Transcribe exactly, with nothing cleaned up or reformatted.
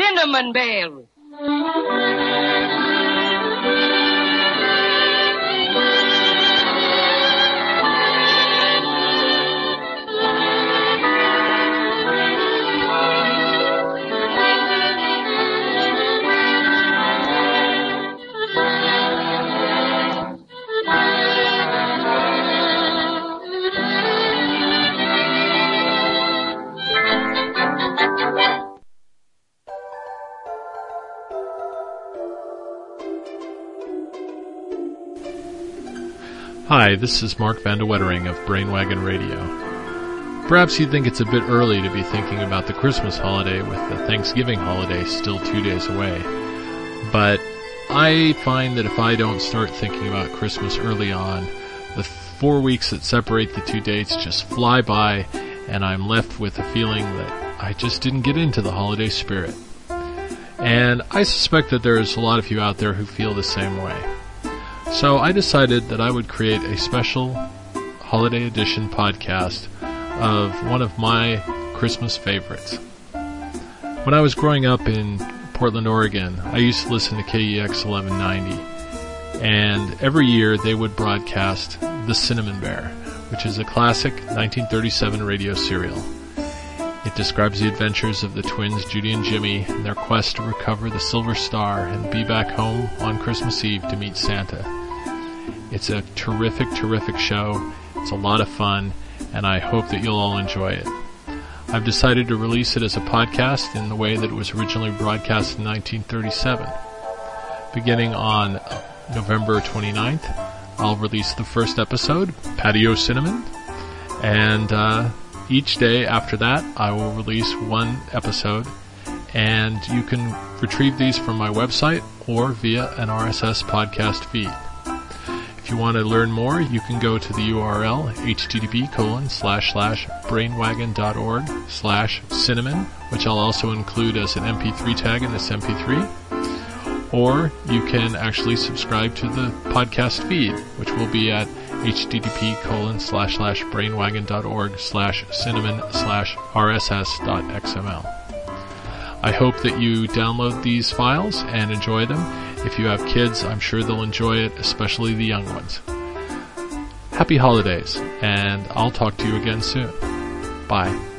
Cinnamon Bear. Hi, this is Mark Van de Wettering of Brainwagon Radio. Perhaps you think it's a bit early to be thinking about the Christmas holiday with the Thanksgiving holiday still two days away. But I find that if I don't start thinking about Christmas early on, the four weeks that separate the two dates just fly by, and I'm left with a feeling that I just didn't get into the holiday spirit. And I suspect that there's a lot of you out there who feel the same way. So I decided that I would create a special holiday edition podcast of one of my Christmas favorites. When I was growing up in Portland, Oregon, I used to listen to K E X eleven ninety, and every year they would broadcast The Cinnamon Bear, which is a classic nineteen thirty-seven radio serial. It describes the adventures of the twins Judy and Jimmy and their quest to recover the Silver Star and be back home on Christmas Eve to meet Santa. It's a terrific, terrific show. It's a lot of fun, and I hope that you'll all enjoy it. I've decided to release it as a podcast in the way that it was originally broadcast in nineteen thirty-seven. Beginning on November twenty-ninth, I'll release the first episode, Patio Cinnamon, and uh, each day after that, I will release one episode, and you can retrieve these from my website or via an R S S podcast feed. If you want to learn more, you can go to the U R L http colon slash slash brainwagon.org slash cinnamon, which I'll also include as an M P three tag in this M P three. Or you can actually subscribe to the podcast feed, which will be at http colon slash slash brainwagon.org slash cinnamon slash rss.xml. I hope that you download these files and enjoy them. If you have kids, I'm sure they'll enjoy it, especially the young ones. Happy holidays, and I'll talk to you again soon. Bye.